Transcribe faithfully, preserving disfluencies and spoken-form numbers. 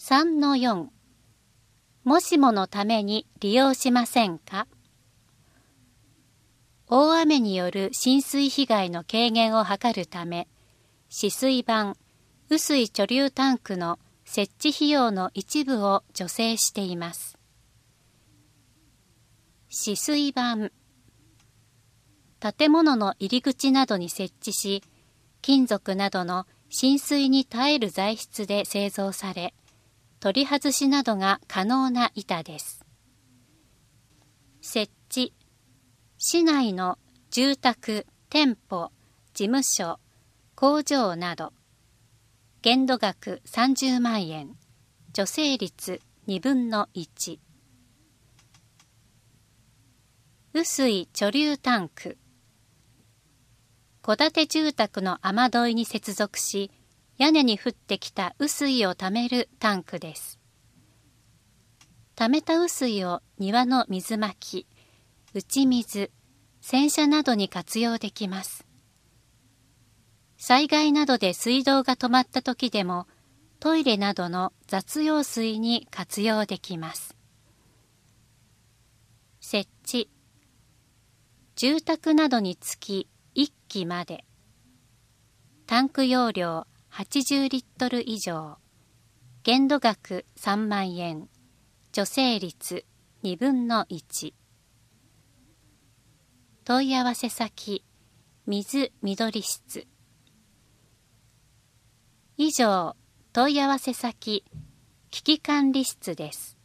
さんのよん もしものために利用しませんか？大雨による浸水被害の軽減を図るため、止水板、雨水貯留タンクの設置費用の一部を助成しています。止水板、建物の入り口などに設置し、金属などの浸水に耐える材質で製造され、取り外しなどが可能な板です。設置、市内の住宅、店舗、事務所、工場など、限度額さんじゅうまんえん、助成率にぶんのいち。雨水貯留タンク、戸建て住宅の雨どいに接続し、屋根に降ってきた雨水をためるタンクです。ためた雨水を庭の水まき、打ち水、洗車などに活用できます。災害などで水道が止まった時でも、トイレなどの雑用水に活用できます。設置、住宅などにつきいっきまで。タンク容量はちじゅうリットル以上。限度額さんまんえん。助成率にぶんのいち。問い合わせ先、水みどり室。以上、問い合わせ先、危機管理室です。